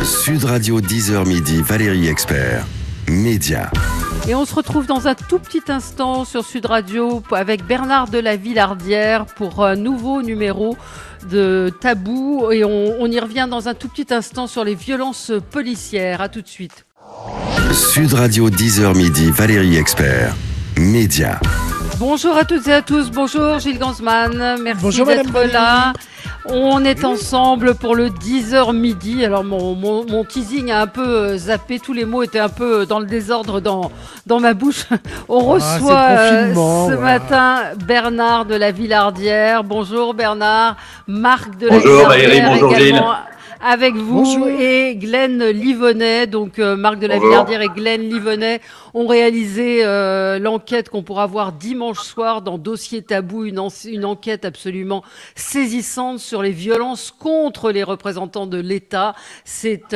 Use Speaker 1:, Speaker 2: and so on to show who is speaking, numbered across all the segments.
Speaker 1: Sud Radio 10h midi, Valérie Expert, Média.
Speaker 2: Et on se retrouve dans un tout petit instant sur Sud Radio avec Bernard de la Villardière pour un nouveau numéro de Tabou. Et on y revient dans un tout petit instant sur les violences policières. À tout de suite.
Speaker 1: Sud Radio 10h midi, Valérie Expert, Média.
Speaker 2: Bonjour à toutes et à tous. Bonjour Gilles Gansman. Merci d'être là. On est ensemble pour le 10h midi. Alors mon teasing a un peu zappé. Tous les mots étaient un peu dans le désordre dans ma bouche. On reçoit ce matin Bernard de la Villardière. Bonjour Bernard. Marc de la Villardière.
Speaker 3: Bonjour Valérie, bonjour Gilles.
Speaker 2: Avec vous. Bonjour. Et Glenn Livonnet, donc Marc de la Villardière et Glenn Livonnet ont réalisé l'enquête qu'on pourra voir dimanche soir dans Dossier Tabou, une enquête absolument saisissante sur les violences contre les représentants de l'État. C'est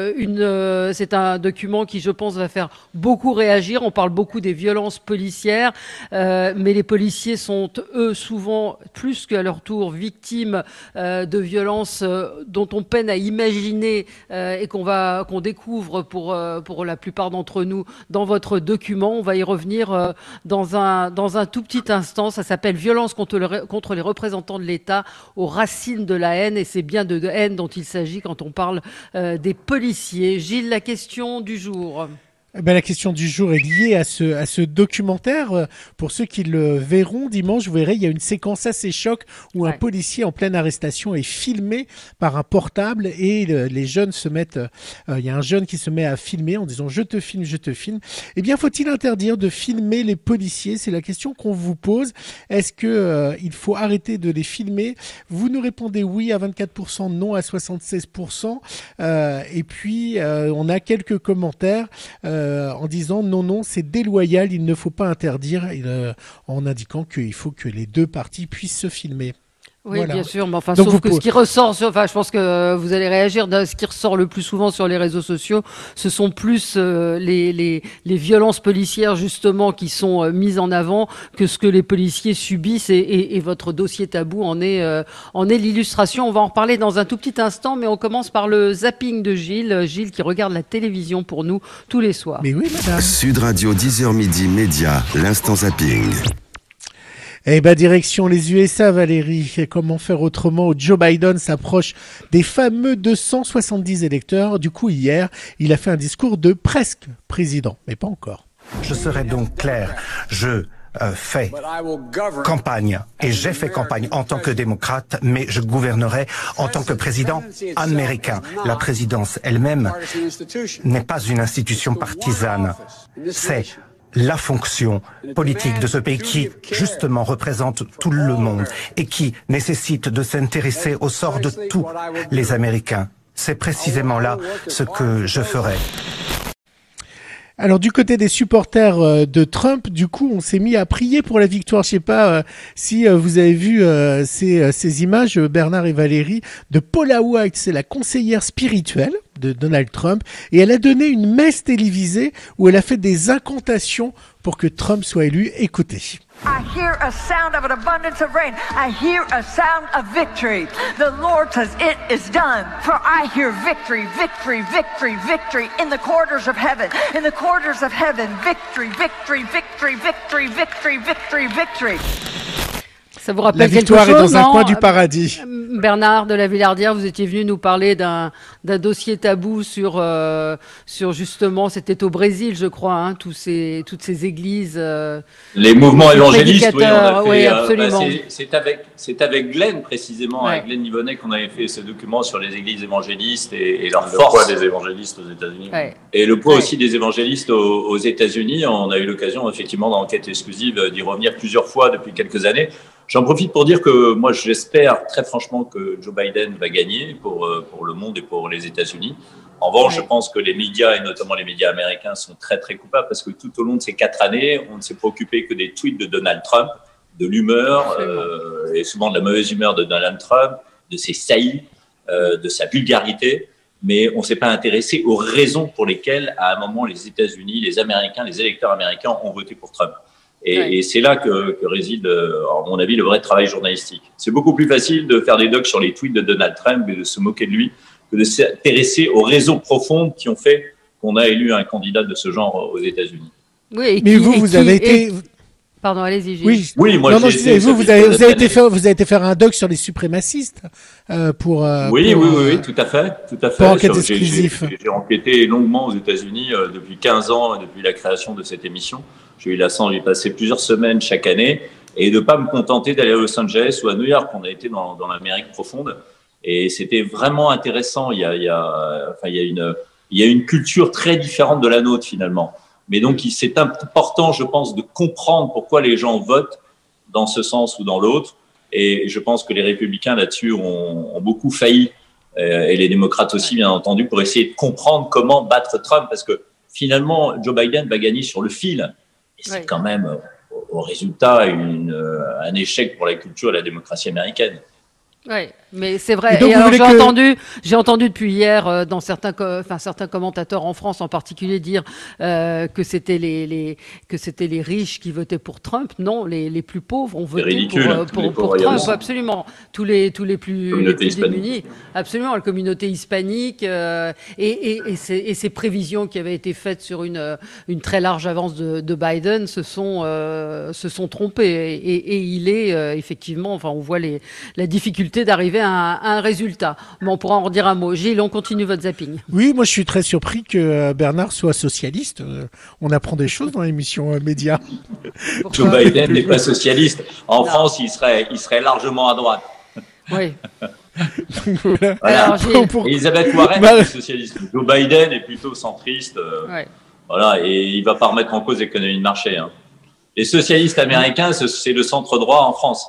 Speaker 2: un document qui, je pense, va faire beaucoup réagir. On parle beaucoup des violences policières, mais les policiers sont, eux, souvent, plus qu'à leur tour, victimes de violences dont on peine à imaginer et qu'on découvre pour la plupart d'entre nous dans votre document. On va y revenir dans un tout petit instant. Ça s'appelle Violence contre les représentants de l'État aux racines de la haine, et c'est bien de haine dont il s'agit quand on parle des policiers. Gilles, la question du jour.
Speaker 4: La question du jour est liée à ce documentaire. Pour ceux qui le verront dimanche, vous verrez, il y a une séquence assez choc où un policier en pleine arrestation est filmé par un portable et les jeunes se mettent... il y a un jeune qui se met à filmer en disant « je te filme, je te filme ». Eh bien, faut-il interdire de filmer les policiers? C'est la question qu'on vous pose. Est-ce que il faut arrêter de les filmer? Vous nous répondez oui à 24%, non à 76%. Et puis, on a quelques commentaires en disant non, c'est déloyal, il ne faut pas interdire, en indiquant qu'il faut que les deux parties puissent se filmer.
Speaker 2: Oui,
Speaker 4: voilà.
Speaker 2: Bien sûr, mais enfin, sauf que ce qui ressort, je pense que vous allez réagir, ce qui ressort le plus souvent sur les réseaux sociaux, ce sont plus les violences policières, justement, qui sont mises en avant que ce que les policiers subissent, et votre dossier Tabou en est l'illustration. On va en reparler dans un tout petit instant, mais on commence par le zapping de Gilles. Gilles qui regarde la télévision pour nous tous les soirs.
Speaker 4: Mais oui, madame.
Speaker 1: Sud Radio 10h midi, Média, l'instant zapping.
Speaker 4: Eh ben, direction les USA, Valérie. Et comment faire autrement? Joe Biden s'approche des fameux 270 électeurs. Du coup, hier, il a fait un discours de presque président, mais pas encore.
Speaker 5: Je serai donc clair. Je fais campagne et j'ai fait campagne en tant que démocrate, mais je gouvernerai en tant que président américain. La présidence elle-même n'est pas une institution partisane. C'est la fonction politique de ce pays qui, justement, représente tout le monde et qui nécessite de s'intéresser au sort de tous les Américains. C'est précisément là ce que je ferai.
Speaker 4: Alors du côté des supporters de Trump, du coup, on s'est mis à prier pour la victoire. Je sais pas si vous avez vu ces images, Bernard et Valérie, de Paula White. C'est la conseillère spirituelle de Donald Trump, et elle a donné une messe télévisée où elle a fait des incantations pour que Trump soit élu. Écoutez.
Speaker 6: I hear a sound of an abundance of rain. I hear a sound of victory. The Lord says it is done. For I hear victory, victory, victory, victory in the quarters of heaven. In the quarters of heaven, victory, victory, victory, victory, victory, victory, victory.
Speaker 2: Ça vous rappelle
Speaker 4: la victoire
Speaker 2: quelque chose,
Speaker 4: est dans un coin du paradis.
Speaker 2: Bernard de la Villardière, vous étiez venu nous parler d'un dossier tabou sur justement, c'était au Brésil, je crois, toutes ces églises.
Speaker 3: Les mouvements évangélistes, oui, on a fait,
Speaker 2: oui, absolument.
Speaker 3: C'est avec Glenn, précisément, avec Glenn Livonnet, qu'on avait fait ce document sur les églises évangélistes et leur force. Le poids des évangélistes aux États-Unis. Et le poids aussi des évangélistes aux États-Unis. On a eu l'occasion, effectivement, dans l'enquête exclusive, d'y revenir plusieurs fois depuis quelques années. J'en profite pour dire que moi, j'espère très franchement que Joe Biden va gagner pour le monde et pour les États-Unis. En revanche, je pense que les médias, et notamment les médias américains, sont très, très coupables parce que tout au long de ces 4 années, on ne s'est préoccupé que des tweets de Donald Trump, de l'humeur, et souvent de la mauvaise humeur de Donald Trump, de ses saillies, de sa vulgarité. Mais on ne s'est pas intéressé aux raisons pour lesquelles, à un moment, les États-Unis, les Américains, les électeurs américains ont voté pour Trump. Et c'est là que réside, à mon avis, le vrai travail journalistique. C'est beaucoup plus facile de faire des docs sur les tweets de Donald Trump et de se moquer de lui que de s'intéresser aux raisons profondes qui ont fait qu'on a élu un candidat de ce genre aux États-Unis.
Speaker 2: Oui,
Speaker 4: mais vous avez été...
Speaker 2: Pardon, allez-y.
Speaker 3: Oui, moi,
Speaker 4: vous avez été faire un doc sur les suprémacistes
Speaker 3: Oui, tout à fait.
Speaker 4: Pour enquête exclusif.
Speaker 3: J'ai enquêté longuement aux États-Unis depuis 15 ans, depuis la création de cette émission. J'ai eu la chance d'y passer plusieurs semaines chaque année et de pas me contenter d'aller à Los Angeles ou à New York. On a été dans l'Amérique profonde et c'était vraiment intéressant. Il y a une culture très différente de la nôtre finalement. Mais donc, c'est important, je pense, de comprendre pourquoi les gens votent dans ce sens ou dans l'autre. Et je pense que les républicains là-dessus ont beaucoup failli, et les démocrates aussi, bien entendu, pour essayer de comprendre comment battre Trump. Parce que finalement, Joe Biden va gagner sur le fil. Et c'est quand même, au résultat, un échec pour la culture et la démocratie américaine.
Speaker 2: Oui, mais c'est vrai. Et alors, j'ai entendu depuis hier dans certains commentateurs en France en particulier dire que c'était les riches qui votaient pour Trump. Non, les plus pauvres ont voté pour Trump. Absolument. Tous les plus démunis. Absolument. La communauté hispanique et ces prévisions qui avaient été faites sur une très large avance de Biden se sont trompées et il est effectivement. Enfin, on voit la difficulté d'arriver à un résultat. Mais on pourra en redire un mot. Gilles, on continue votre zapping.
Speaker 4: Oui, moi je suis très surpris que Bernard soit socialiste. On apprend des choses dans l'émission Média.
Speaker 3: Joe Biden n'est pas socialiste. En France, il serait largement à droite.
Speaker 2: Oui.
Speaker 3: Voilà. Alors, Elisabeth Warren est socialiste. Joe Biden est plutôt centriste. Voilà, et il va pas remettre en cause l'économie de marché. Les socialistes américains, c'est le centre droit en France.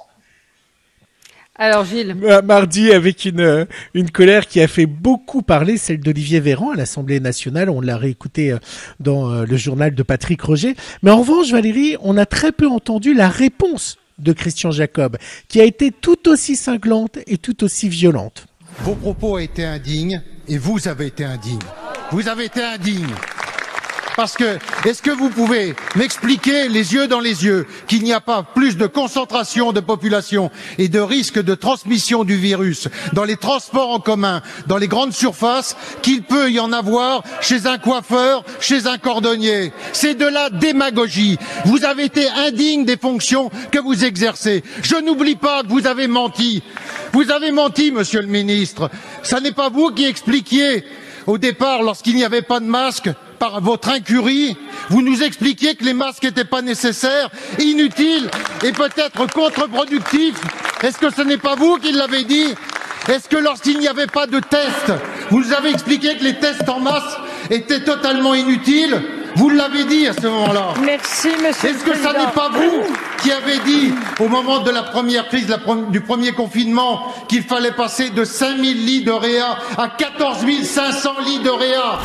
Speaker 2: Alors Gilles.
Speaker 4: Mardi, avec une colère qui a fait beaucoup parler, celle d'Olivier Véran à l'Assemblée nationale. On l'a réécouté dans le journal de Patrick Roger. Mais en revanche, Valérie, on a très peu entendu la réponse de Christian Jacob, qui a été tout aussi cinglante et tout aussi violente.
Speaker 7: Vos propos ont été indignes et vous avez été indigne. Vous avez été indigne. Parce que, est-ce que vous pouvez m'expliquer les yeux dans les yeux qu'il n'y a pas plus de concentration de population et de risque de transmission du virus dans les transports en commun, dans les grandes surfaces, qu'il peut y en avoir chez un coiffeur, chez un cordonnier? C'est de la démagogie. Vous avez été indigne des fonctions que vous exercez. Je n'oublie pas que vous avez menti. Vous avez menti, monsieur le ministre. Ça n'est pas vous qui expliquiez au départ, lorsqu'il n'y avait pas de masque, par votre incurie, vous nous expliquiez que les masques n'étaient pas nécessaires, inutiles et peut-être contre-productifs. Est-ce que ce n'est pas vous qui l'avez dit? Est-ce que lorsqu'il n'y avait pas de tests, vous nous avez expliqué que les tests en masse étaient totalement inutiles? Vous l'avez dit à ce moment-là.
Speaker 6: Merci, monsieur.
Speaker 7: Est-ce que ça n'est pas vous qui avez dit, au moment de la première crise, du premier confinement, qu'il fallait passer de 5000 lits de réa à 14 500 lits de réa?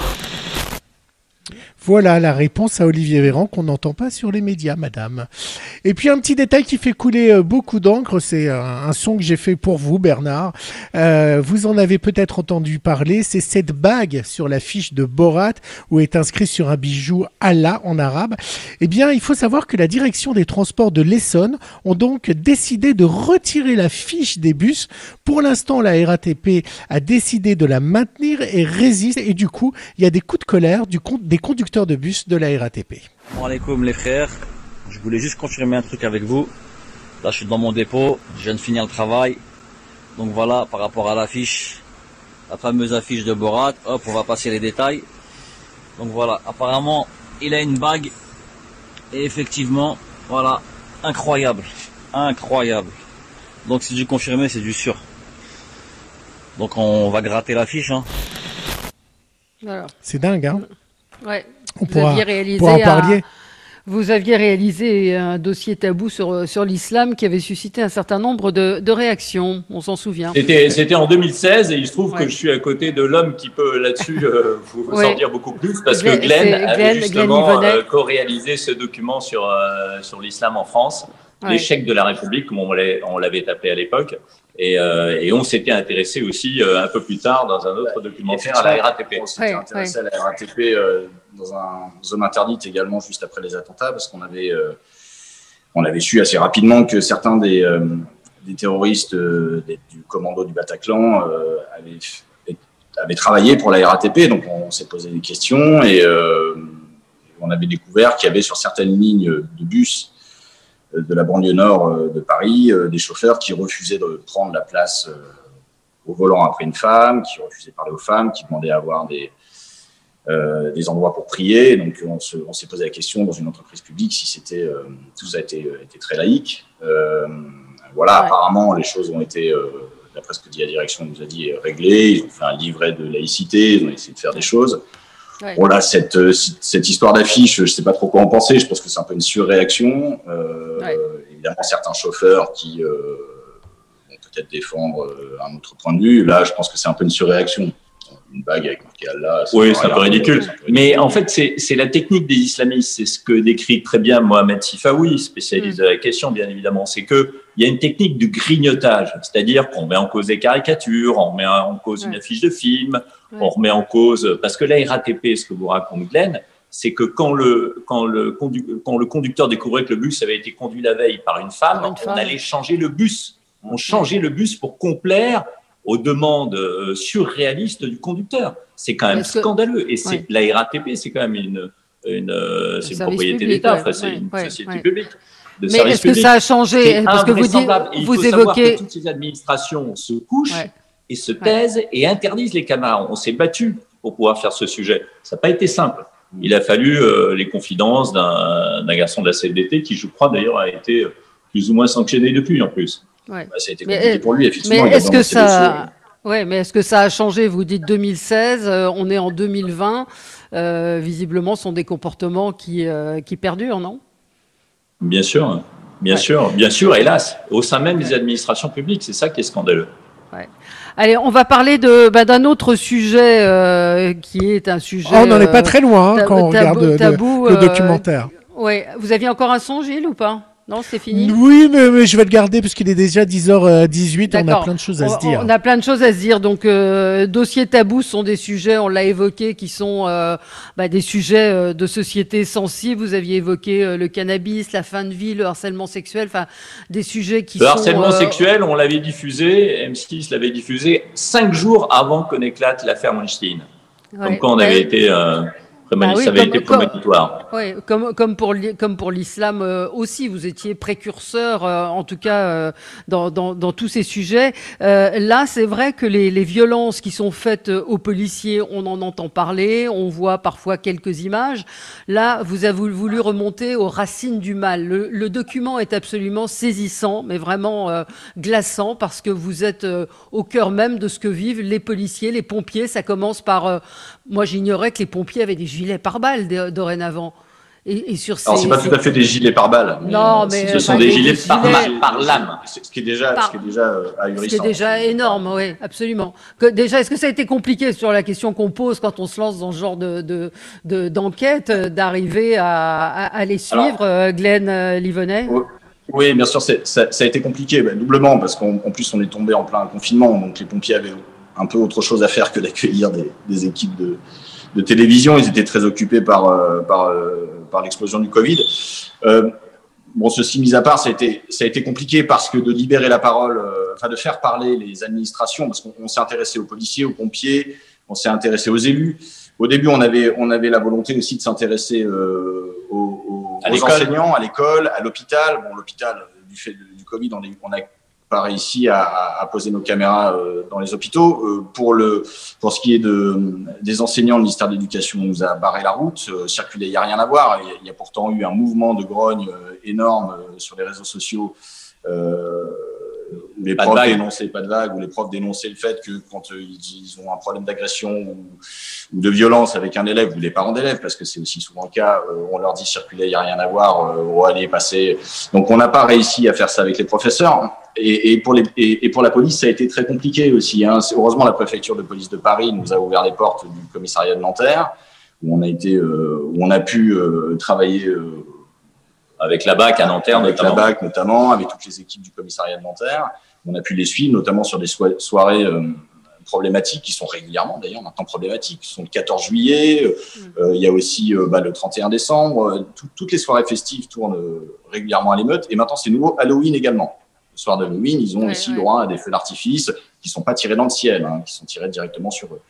Speaker 4: Voilà la réponse à Olivier Véran qu'on n'entend pas sur les médias, madame. Et puis un petit détail qui fait couler beaucoup d'encre, c'est un son que j'ai fait pour vous, Bernard. Vous en avez peut-être entendu parler, c'est cette bague sur l'affiche de Borat où est inscrit sur un bijou Allah en arabe. Eh bien, il faut savoir que la direction des transports de l'Essonne ont donc décidé de retirer l'affiche des bus. Pour l'instant, la RATP a décidé de la maintenir et résiste. Et du coup, il y a des coups de colère des conducteurs de bus de la RATP.
Speaker 8: Salam alaikum les frères, je voulais juste confirmer un truc avec vous. Là je suis dans mon dépôt, je viens de finir le travail. Donc voilà, par rapport à l'affiche, la fameuse affiche de Borat, hop, on va passer les détails. Donc voilà, apparemment il a une bague. Et effectivement, voilà, incroyable. Incroyable. Donc c'est du confirmé, c'est du sûr. Donc on va gratter l'affiche.
Speaker 2: Voilà.
Speaker 4: C'est dingue, hein?
Speaker 2: Ouais. Vous aviez réalisé un dossier tabou sur l'islam qui avait suscité un certain nombre de réactions, on s'en souvient.
Speaker 3: C'était en 2016 et il se trouve que je suis à côté de l'homme qui peut là-dessus vous en dire beaucoup plus parce que Glenn avait justement co-réalisé ce document sur l'islam en France, l'échec de la République comme on l'avait appelé à l'époque. Et on s'était intéressé aussi un peu plus tard dans un autre documentaire à la RATP.
Speaker 9: On s'était intéressé à la RATP dans une zone interdite également juste après les attentats parce qu'on avait su assez rapidement que certains des avait travaillé pour la RATP, donc on s'est posé des questions et on avait découvert qu'il y avait sur certaines lignes de bus de la banlieue nord de Paris des chauffeurs qui refusaient de prendre la place au volant après une femme, qui refusaient de parler aux femmes, qui demandaient à avoir des endroits pour prier. Donc on s'est posé la question dans une entreprise publique si c'était tout ça a été très laïque. Voilà, apparemment les choses ont été, d'après ce que dit la direction nous a dit, réglées. Ils ont fait un livret de laïcité, ils ont essayé de faire des choses. Ouais. Bon là, cette histoire d'affiche, je ne sais pas trop quoi en penser. Je pense que c'est un peu une surréaction. Évidemment, certains chauffeurs qui vont peut-être défendre un autre point de vue. Là, je pense que c'est un peu une surréaction. Une bague avec marqué Allah.
Speaker 3: Oui, c'est un peu ridicule. Mais en fait, c'est la technique des islamistes. C'est ce que décrit très bien Mohamed Sifawi, spécialiste de la question, bien évidemment. C'est qu'il y a une technique du grignotage. C'est-à-dire qu'on met en cause des caricatures, on met en cause une affiche de film, on remet en cause. Parce que la RATP, ce que vous raconte Glenn, c'est que quand le conducteur découvrait que le bus avait été conduit la veille par une femme, on allait changer le bus. On changeait le bus pour complaire aux demandes surréalistes du conducteur. C'est quand même scandaleux. Et la RATP, c'est quand même une propriété d'État, enfin, c'est une société publique.
Speaker 2: Mais est-ce que ça a changé? Parce que vous évoquez...
Speaker 3: Que toutes ces administrations se couchent et se taisent et interdisent les caméras. On s'est battu pour pouvoir faire ce sujet. Ça n'a pas été simple. Il a fallu les confidences d'un garçon de la CFDT qui, je crois, d'ailleurs, a été plus ou moins sanctionné depuis, en plus.
Speaker 2: Ouais.
Speaker 9: Bah, ça a été compliqué pour lui, effectivement.
Speaker 2: Mais est-ce que ça... mais est-ce que ça a changé? Vous dites 2016, on est en 2020. Visiblement, ce sont des comportements qui perdurent, non?
Speaker 3: Bien sûr, bien sûr, hélas, au sein même des administrations publiques, c'est ça qui est scandaleux.
Speaker 2: Ouais. Allez, on va parler d'un autre sujet qui est un sujet...
Speaker 4: on n'en est pas très loin quand on regarde le documentaire.
Speaker 2: Ouais. Vous aviez encore un son, Gilles, ou pas? Non, c'est fini?
Speaker 4: Oui, mais je vais le garder parce qu'il est déjà 10h18. On a plein de choses à se dire.
Speaker 2: On a plein de choses à se dire. Donc, dossiers tabous sont des sujets, on l'a évoqué, qui sont des sujets de société sensibles. Vous aviez évoqué le cannabis, la fin de vie, le harcèlement sexuel, enfin, des sujets qui sont...
Speaker 3: Le harcèlement sexuel, on l'avait diffusé, M6 l'avait diffusé 5 jours avant qu'on éclate l'affaire Weinstein. Comme quoi on avait été... ça avait été prémonitoire.
Speaker 2: Oui, comme pour l'islam aussi, vous étiez précurseur, en tout cas dans tous ces sujets. Là, c'est vrai que les violences qui sont faites aux policiers, on en entend parler, on voit parfois quelques images. Là, vous avez voulu remonter aux racines du mal. Le document est absolument saisissant, mais vraiment glaçant, parce que vous êtes au cœur même de ce que vivent les policiers, les pompiers. Ça commence par... moi, j'ignorais que les pompiers avaient des gilets pare-balles dorénavant. Et sur ces...
Speaker 9: Alors, c'est pas tout à fait des gilets pare-balles.
Speaker 2: Non, mais
Speaker 3: ce sont des gilets par lame.
Speaker 9: Ce qui est déjà ahurissant.
Speaker 2: Ce qui est déjà énorme, oui, absolument. Déjà, est-ce que ça a été compliqué sur la question qu'on pose quand on se lance dans ce genre d'enquête, d'arriver à les suivre, Glenn Livonnet?
Speaker 9: Oui, bien sûr, ça a été compliqué, doublement, parce qu'en plus, on est tombé en plein confinement, donc les pompiers avaient un peu autre chose à faire que d'accueillir des équipes de télévision. Ils étaient très occupés par l'explosion du Covid. Ceci mis à part, ça a été compliqué parce que de libérer la parole, de faire parler les administrations, parce qu'on s'est intéressé aux policiers, aux pompiers, on s'est intéressé aux élus. Au début, on avait la volonté aussi de s'intéresser aux enseignants, à l'école, à l'hôpital. Bon, l'hôpital, du fait du Covid, on a pas réussi à poser nos caméras dans les hôpitaux. Pour ce qui est des enseignants, le ministère de l'Éducation nous a barré la route. Circuler, il n'y a rien à voir. Il y a pourtant eu un mouvement de grogne énorme sur les réseaux sociaux où les profs dénonçaient pas de vague, où les profs dénonçaient le fait que quand ils ont un problème d'agression ou de violence avec un élève ou les parents d'élèves, parce que c'est aussi souvent le cas, on leur dit circuler, il n'y a rien à voir, allez passer. Donc on n'a pas réussi à faire ça avec les professeurs. Et pour la police, ça a été très compliqué aussi. Heureusement, la préfecture de police de Paris nous a ouvert les portes du commissariat de Nanterre, où on a pu travailler
Speaker 3: avec la BAC à Nanterre,
Speaker 9: notamment, avec toutes les équipes du commissariat de Nanterre. On a pu les suivre, notamment sur des soirées problématiques, qui sont régulièrement d'ailleurs maintenant problématiques, qui sont le 14 juillet, il y a aussi le 31 décembre. Toutes les soirées festives tournent régulièrement à l'émeute, et maintenant c'est nouveau, Halloween également. Le soir d'Halloween, ils ont aussi droit à des feux d'artifice qui ne sont pas tirés dans le ciel, qui sont tirés directement sur eux.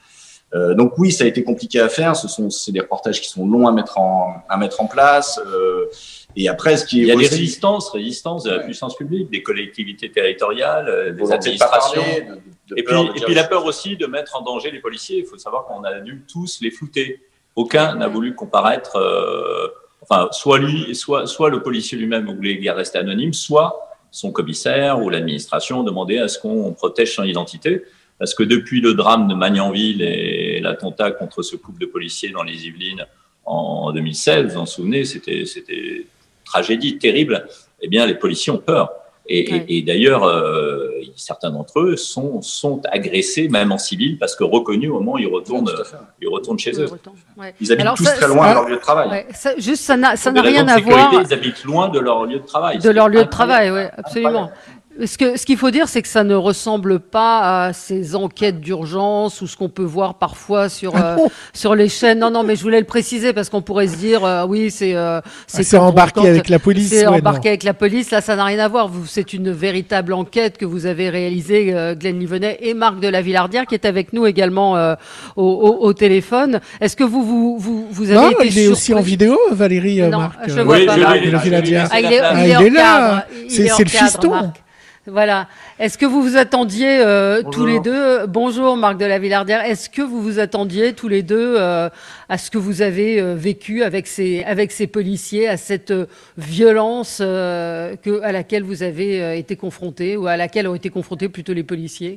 Speaker 9: Donc oui, ça a été compliqué à faire. C'est des reportages qui sont longs à mettre en place. Et après, il
Speaker 3: y a des résistances de la puissance publique, des collectivités territoriales, des administrations. Et puis la peur aussi de mettre en danger les policiers. Il faut savoir qu'on a dû tous les flouter. Aucun n'a voulu comparaître. Soit le policier lui-même voulait rester anonyme, soit son commissaire ou l'administration demandait à ce qu'on protège son identité. Parce que depuis le drame de Magnanville et l'attentat contre ce couple de policiers dans les Yvelines en 2016, vous en souvenez, c'était tragédie terrible. Eh bien, les policiers ont peur. Et d'ailleurs, certains d'entre eux sont agressés, même en civil, parce que reconnus au moment où ils retournent chez eux. Ils habitent tous très loin de leur lieu de travail.
Speaker 2: Ça n'a rien à voir.
Speaker 3: Ils habitent loin de leur lieu de travail.
Speaker 2: De leur lieu de travail, oui, absolument. Ce qu'il faut dire, c'est que ça ne ressemble pas à ces enquêtes d'urgence ou ce qu'on peut voir parfois sur les chaînes. Non, mais je voulais le préciser parce qu'on pourrait se dire, oui, c'est
Speaker 4: embarqué avec la police.
Speaker 2: C'est embarqué avec la police. Là, ça n'a rien à voir. C'est une véritable enquête que vous avez réalisée, Glenn Livonnet et Marc de la Villardière, qui est avec nous également au téléphone. Est-ce que vous avez été
Speaker 4: il est aussi en vidéo, Valérie, Marc.
Speaker 2: Je vois pas Marc
Speaker 4: de la Villardière.
Speaker 2: Il est là.
Speaker 4: C'est le fiston.
Speaker 2: Marc. Voilà. Est-ce que vous vous attendiez tous les deux, bonjour Marc de la Villardière, est-ce que vous vous attendiez tous les deux à ce que vous avez vécu avec ces policiers, à cette violence à laquelle vous avez été confrontés, ou à laquelle ont été confrontés plutôt les policiers?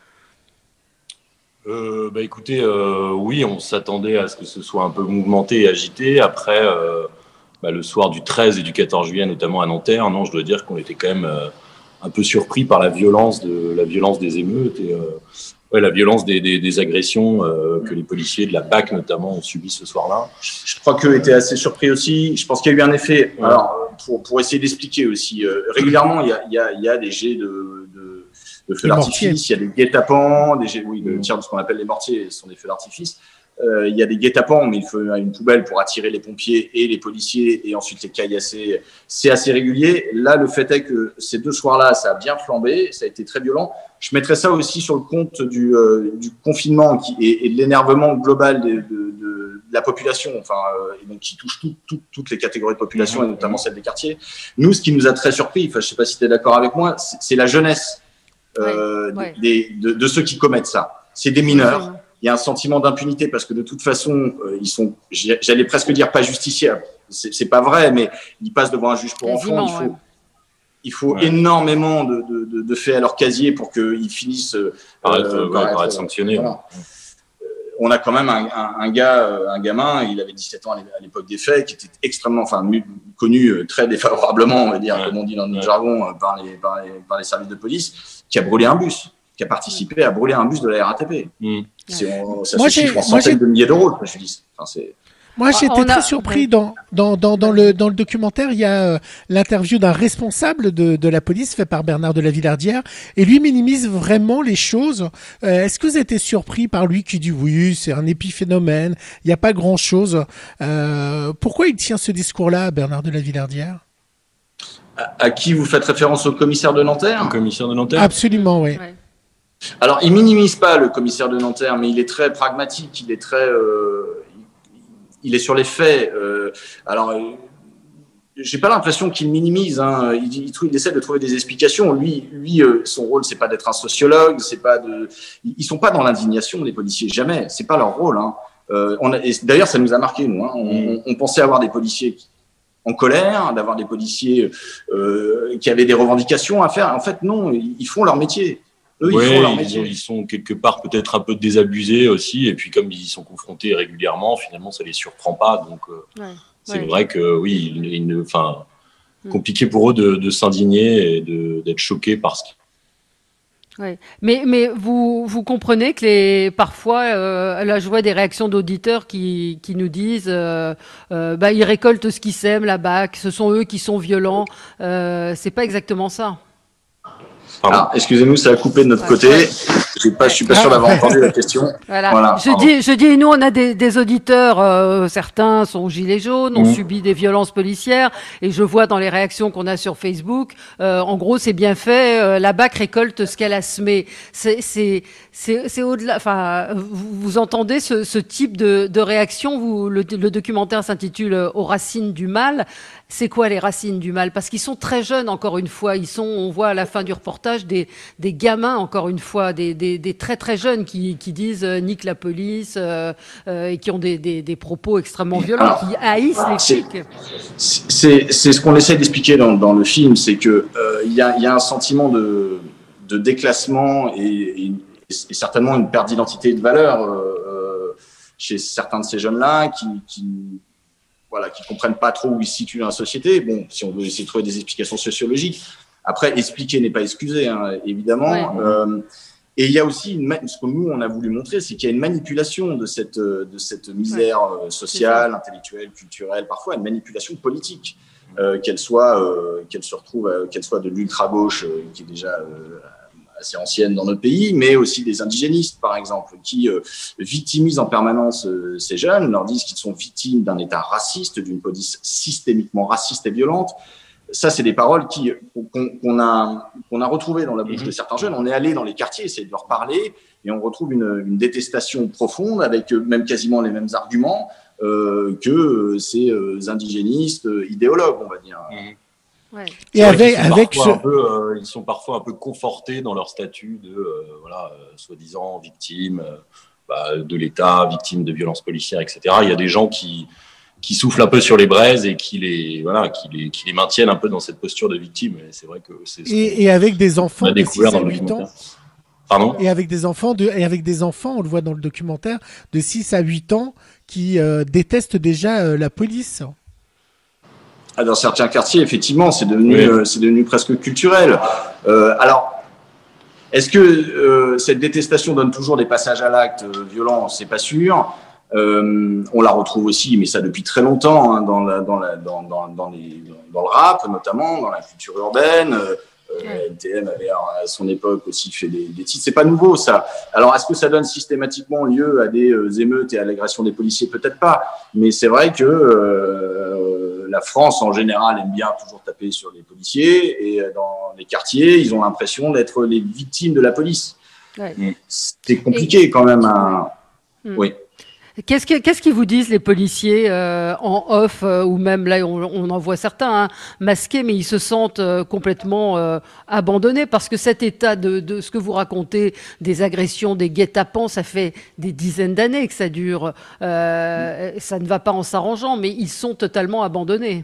Speaker 10: Écoutez, oui, on s'attendait à ce que ce soit un peu mouvementé et agité. Après, le soir du 13 et du 14 juillet, notamment à Nanterre, je dois dire qu'on était quand même un peu surpris par la violence des émeutes et la violence des agressions que les policiers de la BAC notamment ont subi ce soir-là.
Speaker 9: Je crois qu'eux étaient assez surpris aussi. Je pense qu'il y a eu un effet. Ouais. Alors pour essayer d'expliquer aussi, régulièrement il y a des jets de feux d'artifice, il y a des guet-apens, des jets de tir de ce qu'on appelle les mortiers, ce sont des feux d'artifice. Il y a des guet-apens, mais il faut une poubelle pour attirer les pompiers et les policiers et ensuite les caillasser. C'est assez régulier. Là, le fait est que ces deux soirs-là, ça a bien flambé, ça a été très violent. Je mettrais ça aussi sur le compte du confinement et de l'énervement global de la population, et donc qui touche toutes les catégories de population et notamment celle des quartiers. Nous, ce qui nous a très surpris, je ne sais pas si tu es d'accord avec moi, c'est la jeunesse de ceux qui commettent ça. C'est des mineurs. Il y a un sentiment d'impunité parce que de toute façon, ils sont, j'allais presque dire pas justiciables. C'est pas vrai, mais ils passent devant un juge pour enfants. Il faut énormément de faits à leur casier pour qu'ils finissent
Speaker 10: par être sanctionnés.
Speaker 9: Voilà. On a quand même un gamin, il avait 17 ans à l'époque des faits, qui était extrêmement, connu très défavorablement, on va dire, comme on dit dans notre jargon, par les services de police, qui a brûlé un bus, qui a participé à brûler un bus de la RATP. Ça se chiffre en centaines de milliers d'euros, je dis.
Speaker 4: Moi, j'étais très surpris dans le documentaire. Il y a l'interview d'un responsable de la police fait par Bernard de la Villardière, et lui minimise vraiment les choses. Est-ce que vous avez été surpris par lui qui dit oui, c'est un épiphénomène, il n'y a pas grand-chose. Pourquoi il tient ce discours-là, Bernard de la Villardière?
Speaker 9: À qui vous faites référence? Au commissaire de Nanterre?
Speaker 10: Au commissaire de Nanterre.
Speaker 4: Absolument, oui.
Speaker 2: Ouais.
Speaker 9: Alors, il minimise pas le commissaire de Nanterre, mais il est très pragmatique, il est très... il est sur les faits. J'ai pas l'impression qu'il minimise. Il essaie de trouver des explications. Lui, son rôle, c'est pas d'être un sociologue. C'est pas ils sont pas dans l'indignation, les policiers, jamais. C'est pas leur rôle. Et d'ailleurs, ça nous a marqué, nous. On pensait avoir des policiers en colère, d'avoir des policiers qui avaient des revendications à faire. En fait, non. Ils font leur métier. Eux, ils font leur métier.
Speaker 10: Ils sont quelque part peut-être un peu désabusés aussi, et puis comme ils y sont confrontés régulièrement, finalement ça les surprend pas. Donc c'est vrai que oui, compliqué pour eux de s'indigner et d'être choqués par ce qui...
Speaker 2: Oui, mais vous comprenez que parfois, là je vois des réactions d'auditeurs qui nous disent ils récoltent ce qu'ils sèment, la BAC, ce sont eux qui sont violents. C'est pas exactement ça.
Speaker 9: Excusez-nous, ça a coupé de notre côté. Je suis pas sûr d'avoir entendu la question.
Speaker 2: Voilà. Je dis, nous, on a des auditeurs, certains sont gilets jaunes, ont subi des violences policières, et je vois dans les réactions qu'on a sur Facebook, en gros, c'est bien fait, la BAC récolte ce qu'elle a semé. C'est au-delà, enfin, vous entendez ce type de réaction, le documentaire s'intitule Aux racines du mal. C'est quoi les racines du mal? Parce qu'ils sont très jeunes, encore une fois. On voit à la fin du reportage des gamins, encore une fois, des très très jeunes qui disent nique la police et qui ont des propos extrêmement violents, qui haïssent les flics.
Speaker 9: C'est ce qu'on essaie d'expliquer dans le film, c'est que il y a un sentiment de déclassement et certainement une perte d'identité et de valeur chez certains de ces jeunes-là qui comprennent pas trop où ils se situent dans la société. Bon, si on veut essayer de trouver des explications sociologiques. Après, expliquer n'est pas excuser, hein, évidemment. Ouais. Et il y a aussi ce que nous, on a voulu montrer, c'est qu'il y a une manipulation de cette misère sociale, intellectuelle, culturelle, parfois une manipulation politique, qu'elle soit de l'ultra-gauche, qui est déjà assez ancienne dans notre pays, mais aussi des indigénistes, par exemple, qui victimisent en permanence ces jeunes, leur disent qu'ils sont victimes d'un État raciste, d'une police systémiquement raciste et violente. Ça, c'est des paroles qu'on a retrouvées dans la bouche de certains jeunes. On est allé dans les quartiers, essayer de leur parler, et on retrouve une détestation profonde, avec même quasiment les mêmes arguments que ces indigénistes idéologues, on va dire.
Speaker 2: Ouais.
Speaker 10: Et ils sont parfois un peu confortés dans leur statut de soi-disant victime de l'État, victime de violences policières, etc. Il y a des gens qui soufflent un peu sur les braises et qui les maintiennent un peu dans cette posture de victime. Et c'est vrai que c'est
Speaker 4: et avec des enfants de 6 à 8 ans.
Speaker 10: Pardon ?
Speaker 4: Et avec des enfants, on le voit dans le documentaire, de 6 à 8 ans qui détestent déjà la police.
Speaker 9: Dans certains quartiers, effectivement, c'est devenu presque culturel. Alors, est-ce que cette détestation donne toujours des passages à l'acte violents? C'est pas sûr. On la retrouve aussi, mais ça depuis très longtemps, hein, dans le rap, notamment dans la culture urbaine. NTM avait à son époque aussi fait des titres. C'est pas nouveau, ça. Alors, est-ce que ça donne systématiquement lieu à des émeutes et à l'agression des policiers? Peut-être pas. Mais c'est vrai que la France, en général, aime bien toujours taper sur les policiers. Et dans les quartiers, ils ont l'impression d'être les victimes de la police. Ouais. C'est compliqué quand même. Oui.
Speaker 2: Qu'est-ce qu'ils vous disent, les policiers, en off, ou même là, on en voit certains masqués, mais ils se sentent complètement abandonnés, parce que cet état de ce que vous racontez, des agressions, des guet-apens, ça fait des dizaines d'années que ça dure. Ça ne va pas en s'arrangeant, mais ils sont totalement abandonnés.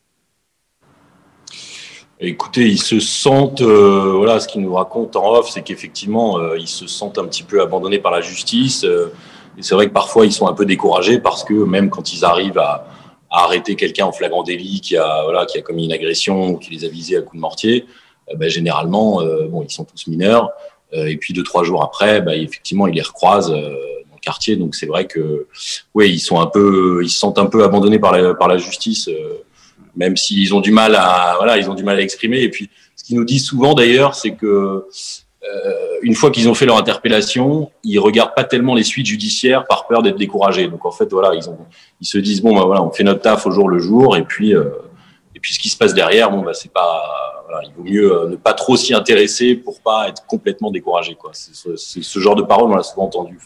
Speaker 10: Écoutez, ils se sentent, ce qu'ils nous racontent en off, c'est qu'effectivement, ils se sentent un petit peu abandonnés par la justice. Et c'est vrai que parfois, ils sont un peu découragés parce que même quand ils arrivent à arrêter quelqu'un en flagrant délit qui a commis une agression ou qui les a visés à coups de mortier, généralement, ils sont tous mineurs. Et puis 2-3 jours après, effectivement, ils les recroisent dans le quartier. Donc c'est vrai que, ils se sentent un peu abandonnés par la justice, même s'ils ont du mal à exprimer. Et puis, ce qu'ils nous disent souvent d'ailleurs, c'est que une fois qu'ils ont fait leur interpellation, ils regardent pas tellement les suites judiciaires par peur d'être découragés. Donc en fait, ils se disent on fait notre taf au jour le jour, et puis ce qui se passe derrière, c'est pas, il vaut mieux ne pas trop s'y intéresser pour pas être complètement découragé, quoi. C'est ce genre de parole, on l'a souvent entendu.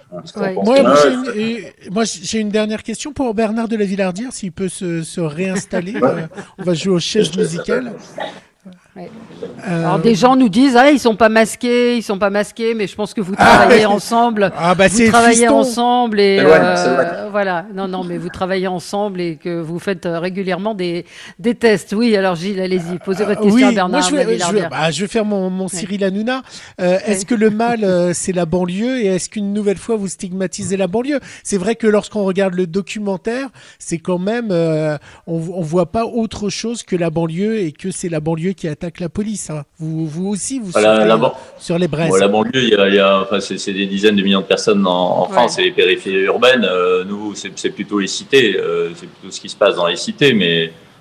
Speaker 4: Moi, j'ai une dernière question pour Bernard de la Villardière, s'il peut se réinstaller. On va jouer aux chaises musicales.
Speaker 2: Ouais. Alors des gens nous disent ils sont pas masqués, mais je pense que vous travaillez ensemble. Vous travaillez ensemble et voilà. Non, mais vous travaillez ensemble et que vous faites régulièrement des tests. Oui, alors Gilles, allez-y, posez votre question à Bernard.
Speaker 4: Je vais faire mon Cyril Hanouna. Est-ce que le mal c'est la banlieue, et est-ce qu'une nouvelle fois vous stigmatisez la banlieue? C'est vrai que lorsqu'on regarde le documentaire, c'est quand même on voit pas autre chose que la banlieue, et que c'est la banlieue qui attaque la police. Hein. Vous aussi, vous sur les braises.
Speaker 10: La banlieue, c'est des dizaines de millions de personnes en France, et les périphéries urbaines. Nous, c'est plutôt les cités. C'est plutôt ce qui se passe dans les cités, mais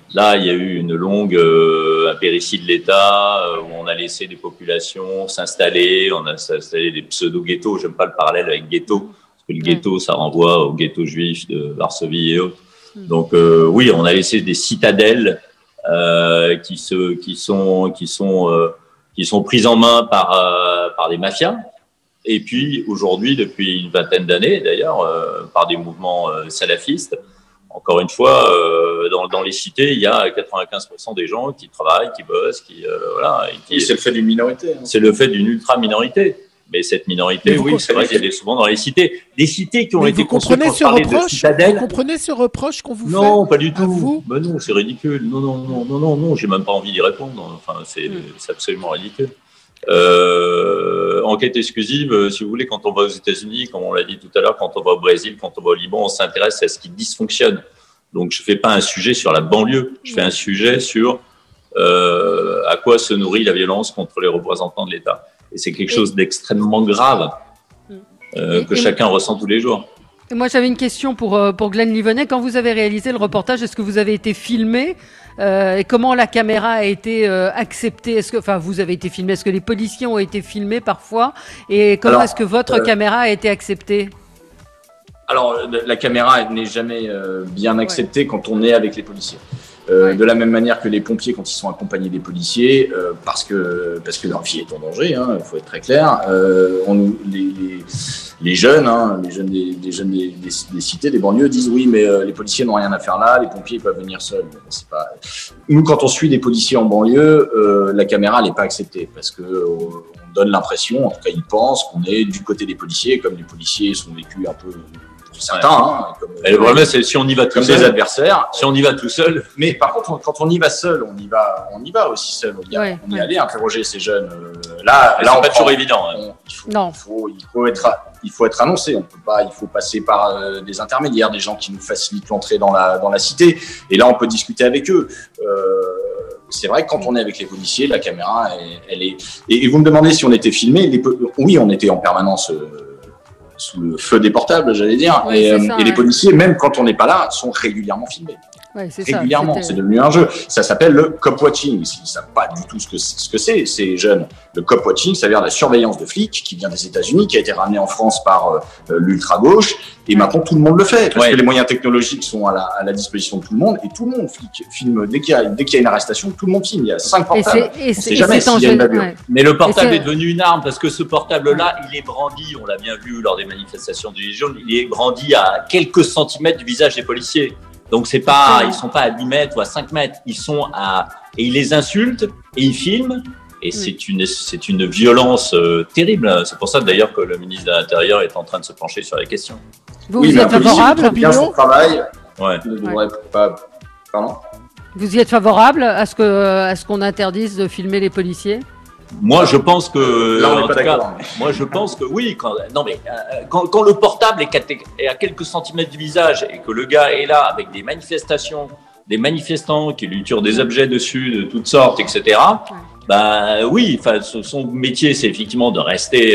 Speaker 3: Là, il y a eu une longue impéritie de l'État où on a laissé des populations s'installer, on a installé des pseudo-ghettos. J'aime pas le parallèle avec ghetto, parce que le ghetto, ça renvoie au ghetto juif de Varsovie et autres. Donc oui, on a laissé des citadelles qui sont prises en main par des mafias. Et puis aujourd'hui, depuis une vingtaine d'années d'ailleurs, par des mouvements salafistes. Encore une fois, dans les cités, il y a 95% des gens qui travaillent, qui bossent, voilà.
Speaker 9: Et c'est le fait d'une minorité. Hein.
Speaker 3: C'est le fait d'une ultra-minorité. Mais cette minorité, oui, c'est vrai qu'elle est souvent dans les cités. Des cités qui ont été construites pour parler de citadelles.
Speaker 4: Vous comprenez ce reproche qu'on vous fait?
Speaker 3: Non, pas du tout. Ben non, c'est ridicule. Non, j'ai même pas envie d'y répondre. Enfin, c'est absolument ridicule. Enquête exclusive, si vous voulez, quand on va aux États-Unis, comme on l'a dit tout à l'heure, quand on va au Brésil, quand on va au Liban, on s'intéresse à ce qui dysfonctionne. Donc, je fais pas un sujet sur la banlieue, je fais un sujet sur à quoi se nourrit la violence contre les représentants de l'État. Et c'est quelque chose d'extrêmement grave que chacun ressent tous les jours.
Speaker 2: Et moi, j'avais une question pour Glenn Livonnet. Quand vous avez réalisé le reportage, est-ce que vous avez été filmé et comment la caméra a été acceptée? Vous avez été filmé? Est-ce que les policiers ont été filmés parfois? Et comment est-ce que votre caméra a été acceptée?
Speaker 9: Alors, la caméra n'est jamais bien acceptée quand on est avec les policiers. De la même manière que les pompiers quand ils sont accompagnés des policiers, parce que leur vie est en danger, il faut être très clair. Les jeunes, des jeunes des cités, des banlieues disent oui, mais les policiers n'ont rien à faire là, les pompiers peuvent venir seuls. C'est pas... Nous, quand on suit des policiers en banlieue, la caméra n'est pas acceptée parce que on donne l'impression, en tout cas ils pensent, qu'on est du côté des policiers, comme les policiers sont vécus un peu. Certains,
Speaker 3: et le problème, c'est si on y va tout
Speaker 9: comme
Speaker 3: seul,
Speaker 9: des adversaires.
Speaker 3: Si on y va tout seul.
Speaker 9: Mais par contre, quand on y va seul, on y va aussi seul. On y allait interroger ces jeunes. Là,
Speaker 3: c'est pas toujours évident.
Speaker 9: Il faut être annoncé. On peut pas. Il faut passer par des intermédiaires, des gens qui nous facilitent l'entrée dans la cité. Et là, on peut discuter avec eux. C'est vrai que quand on est avec les policiers, la caméra, elle est. Et vous me demandez si on était filmé. Oui, on était en permanence. Sous le feu des portables, j'allais dire. Et les policiers, même quand on n'est pas là, sont régulièrement filmés. Régulièrement, c'est devenu un jeu. Ça s'appelle le cop watching. Ils ne savent pas du tout ce que c'est, ces jeunes. Le cop watching, ça veut dire la surveillance de flics qui vient des États-Unis, qui a été ramenée en France par l'ultra-gauche. Et maintenant, tout le monde le fait. Parce que les moyens technologiques sont à la disposition de tout le monde. Et tout le monde filme. Dès qu'il y a une arrestation, tout le monde filme. Il y a 5 portables. On ne sait jamais s'il y a une bavure.
Speaker 3: Mais le portable est devenu une arme parce que ce portable-là, il est brandi. On l'a bien vu lors des manifestations du Gilets jaunes. Il est brandi à quelques centimètres du visage des policiers. Donc ils sont pas à 10 mètres ou à 5 mètres. Et ils les insultent et ils filment. Et c'est une violence terrible. C'est pour ça d'ailleurs que le ministre de l'Intérieur est en train de se pencher sur la question.
Speaker 2: Vous y êtes favorable,
Speaker 9: bien son travail. Ne devrait pas. Pardon.
Speaker 2: Vous y êtes favorable à ce qu'on interdise de filmer les policiers?
Speaker 3: Moi, je pense que, moi, je pense que oui. Quand le portable est à quelques centimètres du visage et que le gars est là avec des manifestants qui lui tirent des objets dessus de toutes sortes, etc. Oui. Son métier, c'est effectivement de rester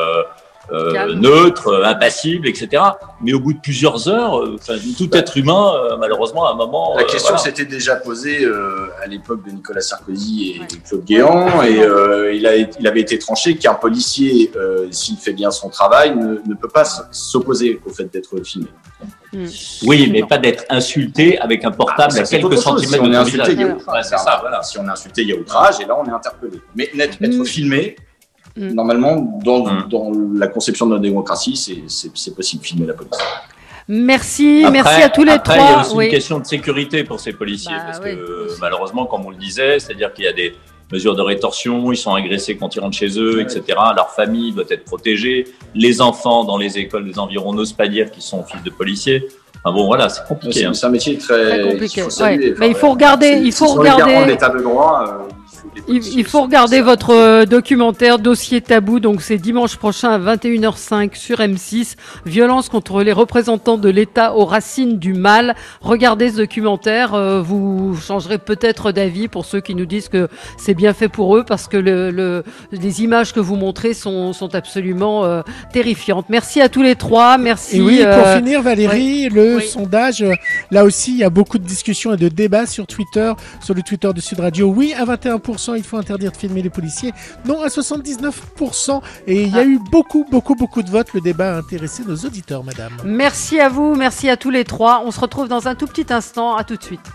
Speaker 3: neutre, impassible, etc. Mais au bout de plusieurs heures, tout être humain, malheureusement, à un moment.
Speaker 9: La question s'était déjà posée à l'époque de Nicolas Sarkozy et Claude Guéant, et il avait été tranché qu'un policier, s'il fait bien son travail, ne peut pas s'opposer au fait d'être filmé.
Speaker 3: Oui, mais pas d'être insulté avec un portable à quelques centimètres de visage.
Speaker 9: Si on est insulté, il y a outrage, et là, on est interpellé. Mais être filmé. Normalement, dans la conception de notre démocratie, c'est possible de filmer la police.
Speaker 2: Merci à tous les trois.
Speaker 3: Il y a aussi une question de sécurité pour ces policiers, parce que malheureusement, comme on le disait, c'est-à-dire qu'il y a des mesures de rétorsion, ils sont agressés quand ils rentrent chez eux, etc. Leur famille doit être protégée. Les enfants dans les écoles des environs n'osent pas dire qu'ils sont fils de policiers. Voilà, c'est compliqué.
Speaker 9: C'est un métier très
Speaker 2: compliqué.
Speaker 9: Faut saluer.
Speaker 2: Mais il faut regarder.
Speaker 9: L'état de droit.
Speaker 2: Il faut regarder votre documentaire Dossier tabou, donc c'est dimanche prochain à 21h05 sur M6, violence contre les représentants de l'État aux racines du mal. Regardez ce documentaire, vous changerez peut-être d'avis pour ceux qui nous disent que c'est bien fait pour eux, parce que les images que vous montrez sont absolument terrifiantes. Merci à tous les trois, merci.
Speaker 4: Et oui, pour finir Valérie, sondage, là aussi il y a beaucoup de discussions et de débats sur Twitter, sur le Twitter de Sud Radio. Oui, à 21%, il faut interdire de filmer les policiers. Non, à 79%. Et il y a eu beaucoup de votes. Le débat a intéressé nos auditeurs, madame.
Speaker 2: Merci à vous, merci à tous les trois. On se retrouve dans un tout petit instant. À tout de suite.